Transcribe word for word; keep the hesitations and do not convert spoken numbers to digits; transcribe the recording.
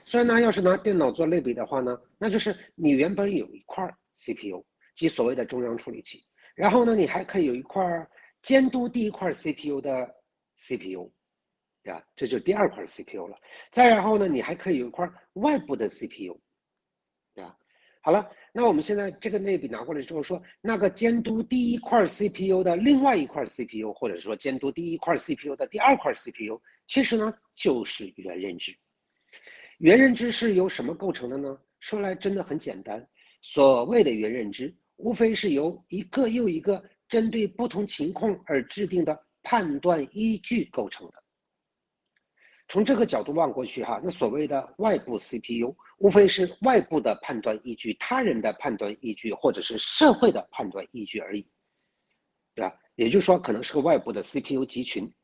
所以呢，要是拿电脑做类比的话呢，那就是你原本有一块 C P U， 即所谓的中央处理器，然后呢，你还可以有一块监督第一块 C P U 的 C P U， 对吧？这就第二块 C P U 了。再然后呢，你还可以有一块外部的 C P U， 对吧？好了，那我们现在这个类比拿过来之后说，那个监督第一块 C P U 的另外一块 C P U， 或者说监督第一块 C P U 的第二块 C P U， 其实呢就是元认知。元认知是由什么构成的呢？说来真的很简单，所谓的元认知，无非是由一个又一个针对不同情况而制定的判断依据构成的。从这个角度望过去哈，那所谓的外部 C P U， 无非是外部的判断依据、他人的判断依据，或者是社会的判断依据而已，对吧？也就是说，可能是个外部的 C P U 集群，